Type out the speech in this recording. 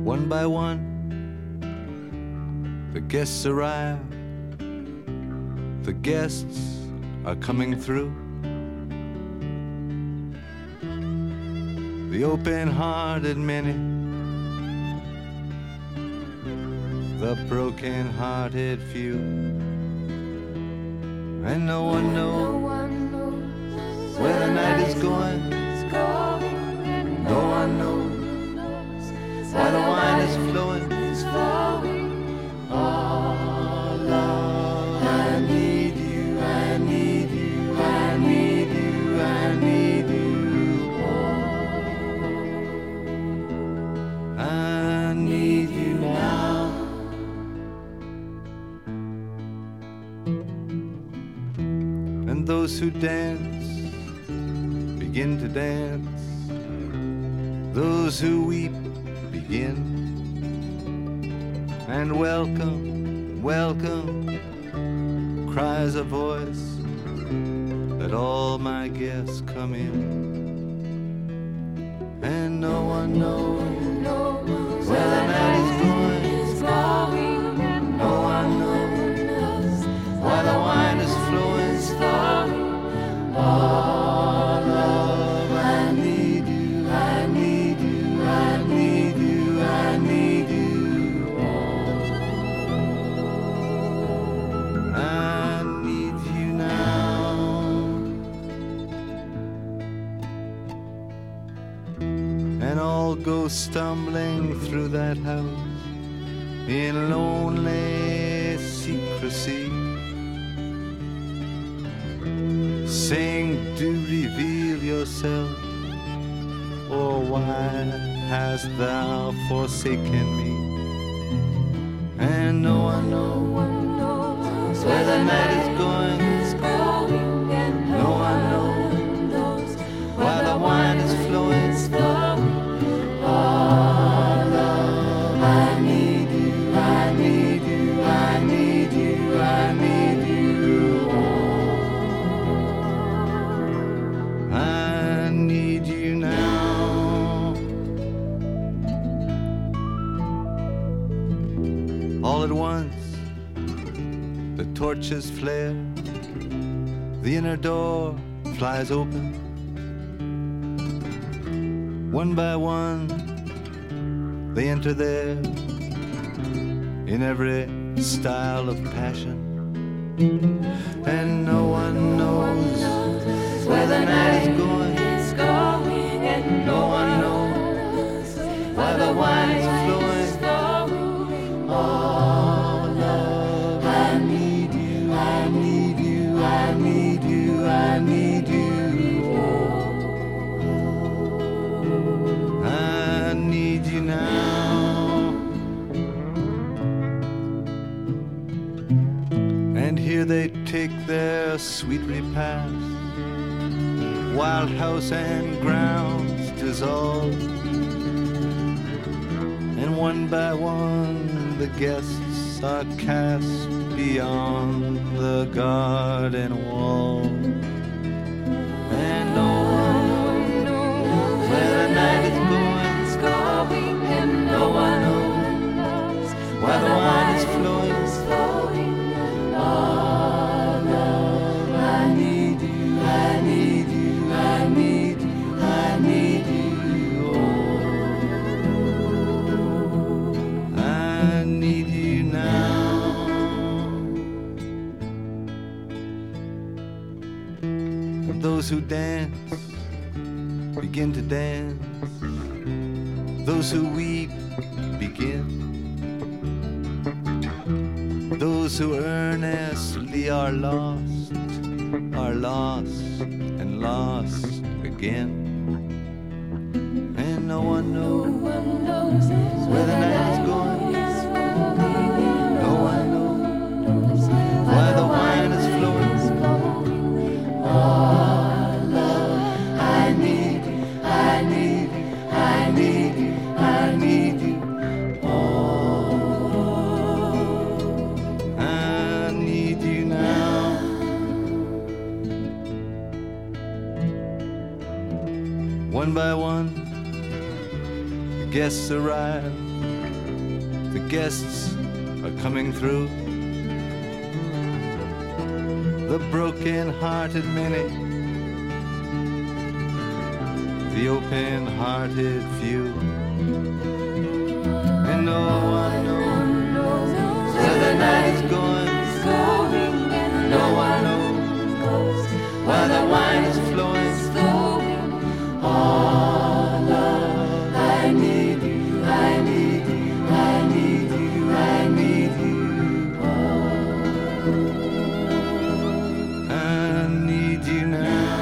One by one, the guests arrive. The guests are coming through. The open-hearted many, the broken-hearted few, and no one knows where the night is going. No one knows why the wine is flowing. Oh, love, I need you, I need you, I need you, I need you. Oh, I need you now. And those who dance begin to dance. Those who weep begin. And welcome, welcome, cries a voice, let all my guests come in. And no one knows where the night is going. No one knows why the wine is flowing. Oh, love, I need you, I need you, I need you, I need you. Oh, I need you now. And all go stumbling through that house in lonely secrecy, saying, do reveal yourself, or why hast thou forsaken me? And no one knows where the night is going. No one knows why the wine is flowing. Oh, love, I need you, I need you, I need you, I need you. I need you now. All at once, the torches flare. The inner door flies open. One by one, they enter there in every style of passion. And no one knows where the night is going. No one knows why the wine is flowing. Oh, love, I need you, I need you, I need you, I need you. I need you now. And here they take their sweet repast. Wild house and grounds dissolve, and one by one the guests are cast beyond the garden wall. And no one knows where the night is going, and no one knows why the wine is flowing. Oh, love, I need you, I need you, I need you, I need you. Oh, I need you now. Those who dance begin to dance. Those who weep begin. Those who earnestly are lost and lost again. And no one knows where the night is going. No one knows why the wine is flowing. Oh, love, I need you, I need you, I need you, I need you. Oh, I need you now. One by one, the guests arrive. guests are coming through. The broken-hearted many, the open-hearted few, and no one knows where the night is going. No one knows why the wine is flowing. Oh, love, I need you, I need you, I need you, I need you. Oh, I need you now.